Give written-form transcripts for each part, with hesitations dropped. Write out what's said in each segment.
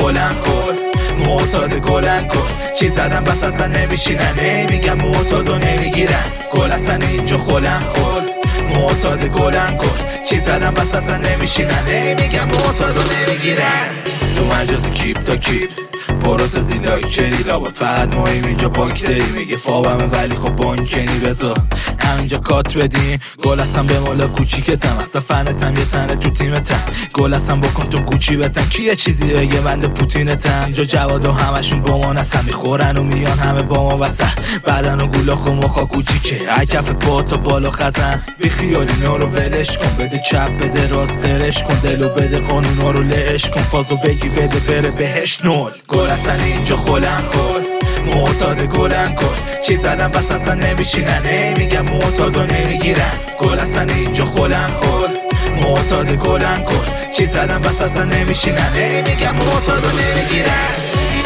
خلن خور معتاد گلن کن چی زدم بسط نمیشینن میگم معتاد و نمیگیرن گل اصلا اینجا خلن خور معتاد گلن کن چی زدم بسط نمیشینن میگم معتاد و نمیگیرن تو مجازی کیپ تا کیپ پروتزی لاکچری لابد فقط مهم اینجا باکتری میگه فابمه ولی خب بانکنی بذار همینجا کات بدیم گل هستم به مولا کوچیکتم اصلا فنتم یه تنه تو تیمتم گل هستم بکن تو کوچی بتن کیه چیزی بگه بنده پوتینتم اینجا جواد و همشون با ما نسن میخورن و میان همه با ما وسط بدن و گولاخ و مخا کوچیکه عکفت با تا بالا خزن بی خیالی نارو ولش کن بده چپ بده راست قرش کن دلو بده قانونا رو لعش کن فازو بگی بده بره بهش نول گل اصلا اینجا خلن خور معتاد گلن کن چی زدم بسط نمیشینن میگم معتاد و نمیگیرن گل اصلا اینجا خلن خور معتاد گلن کن چی زدم بسط نمیشینن میگم معتاد و نمیگیرن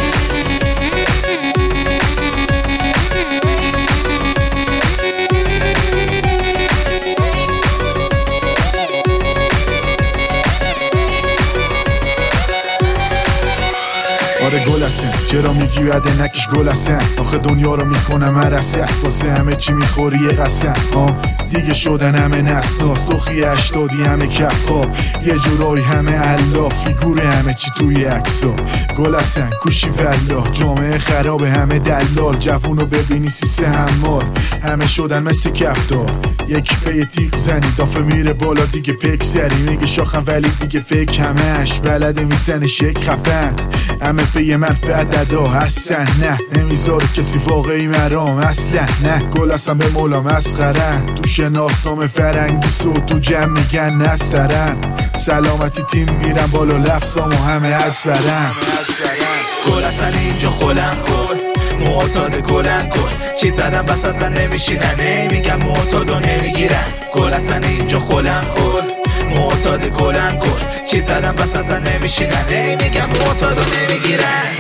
آره گل هستن چرا میگی بده نکش گل هستن آخه دنیا رو میکنم مرسه واسه همه چی میخوری یه قسم دیگه شدن همه نسناس دوخی 80 همه کف خواب یه جورایی همه علا فیگور همه چی توی عکسا گل هستن کوشی والله جامعه خراب همه دلال جوونو ببینی سیسه همار همه شدن مثل کفتار یکی پی تیک زنی دافه میره بالا دیگه پک سری میگه شاخم ولی دیگه فکر همش بلده میزنه شک خفن همه پی منفعت دادا هستن نه نمیذاره کسی واقعی مرام اصلا نه گل هستن به مولا مسخرن تو شناسنامه فرنگی سو تو جمع میگن نسترن سلامتی تیم میرن بالا لفظام و همه از برن گل اصلا اینجا خلن خور معتاد گلن کن چی زدم بسط نمیشینن میگم معتاد و نمیگیرن گل اصلا اینجا خلن خور معتاد گلن کن چی زدم بسط نمیشینن میگم معتاد و نمیگیرن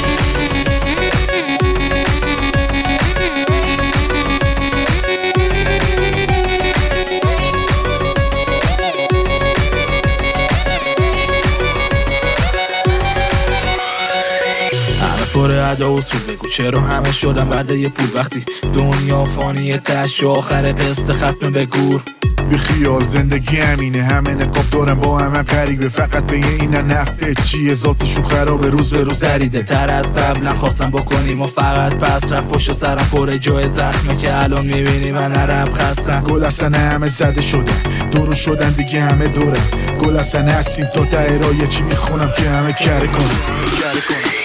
پر ادا و سود بگو چرا همه شدن برده یه پول وقتی دنیا فانیه تش آخر قصه ختم به گور بی خیال زندگی همینه همه نقاب دارن با همه قریبه فقط به این نفته چیه ذاتشون خرابه روز به روز دریده تر از قبلا خواستم بکنیم و فقط پس رفت پشت سرم پر جای زخمه که الان میبینی من نرم خستم گل اصلا همه زده شدن دورو شدن دیگه همه دورن گل اصلا هستیم تا ته راه چی میخونم که همه کره کنم